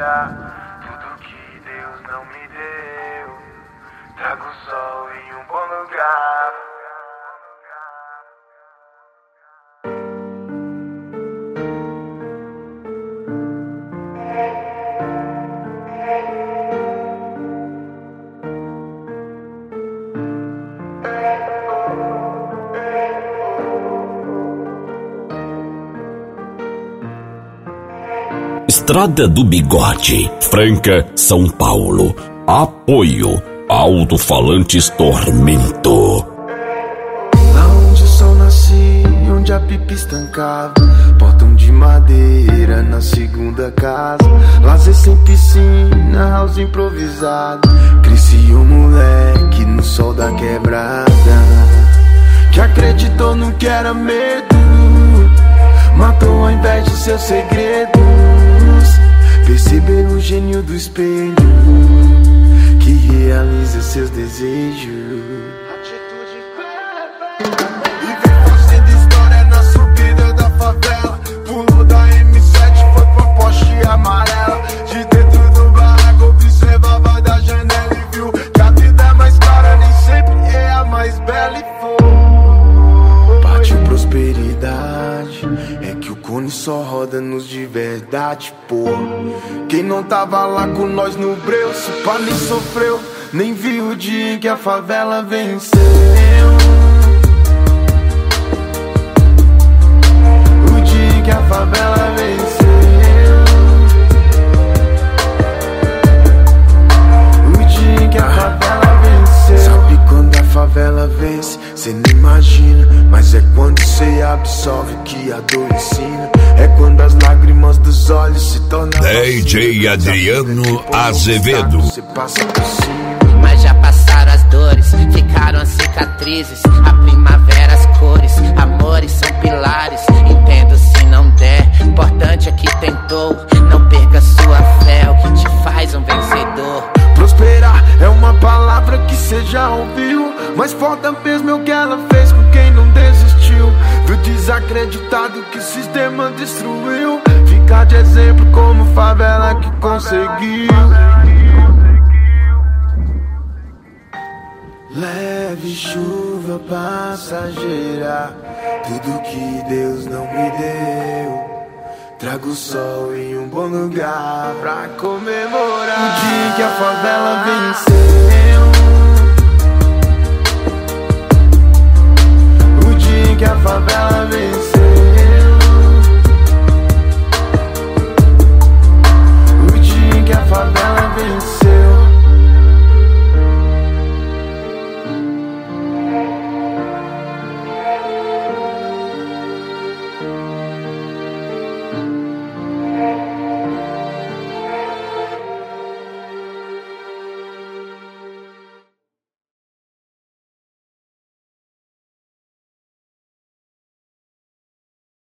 comemorar tudo que Deus não me deu. Trago o sol em um bom lugar. Estrada do Bigode, Franca, São Paulo. Apoio Alto-Falantes Tormento. Lá onde o sol nascia, onde a pipa estancava, portão de madeira na segunda casa. Lazer sem piscina, house improvisado. Cresci um moleque no sol da quebrada, que acreditou no que era medo, matou ao invés de seus segredos. Perceber o gênio do espelho, que realiza seus desejos. E vem fazendo história na subida da favela. Pulou da M7, foi pra Porsche amarela. De dentro do barraco observava da janela e viu que a vida é mais cara, nem sempre é a mais bela. E foi partiu prosperidade, é que o cone só roda nos de verdade, pô. Quem não tava lá com nós no breu, se pá nem sofreu, nem viu o dia em que a favela venceu. O dia em que a favela venceu. O dia em que a favela venceu. Sabe quando a favela vence? Cê não imagina, mas é quando cê absorve o que a dor ensina. É quando as lágrimas dos olhos se tornam DJ Adriano Azevedo. Mas já passaram as dores, ficaram as cicatrizes. A primavera, as cores, amores são pilares. Entendo se não der, importante é que tentou. Não perca sua fé, é o que te faz um vencedor. Prosperar é uma palavra que cê já ouviu, mas foda mesmo é o que ela fez com quem não desistiu. Viu desacreditado que o sistema destruiu, ficar de exemplo como favela que conseguiu. Leve chuva passageira, tudo que Deus não me deu. Trago o sol em um bom lugar pra comemorar o dia que a favela venceu. O dia que a favela venceu.